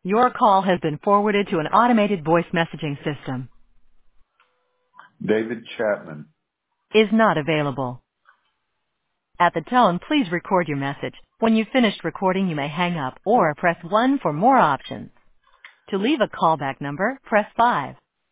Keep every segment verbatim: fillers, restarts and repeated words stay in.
Your call has been forwarded to an automated voice messaging system. David Chapman. Is not available. At the tone, please record your message. When you've finished recording, you may hang up or press one for more options. To leave a callback number, press five.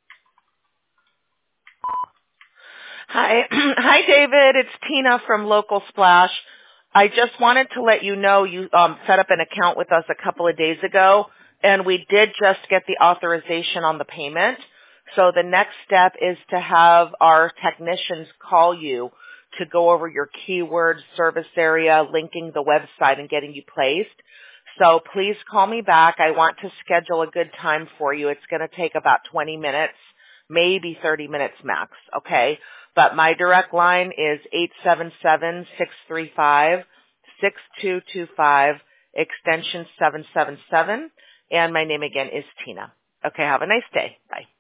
Hi, hi, David. It's Tina from Local Splash. I just wanted to let you know you um, set up an account with us a couple of days ago, and we did just get the authorization on the payment. So the next step is to have our technicians call you to go over your keyword service area, linking the website, and getting you placed. So please call me back. I want to schedule a good time for you. It's going to take about twenty minutes, maybe thirty minutes max, okay? But my direct line is eight seven seven, six three five, six two two five, extension seven seven seven, and my name again is Tina. Okay, have a nice day. Bye.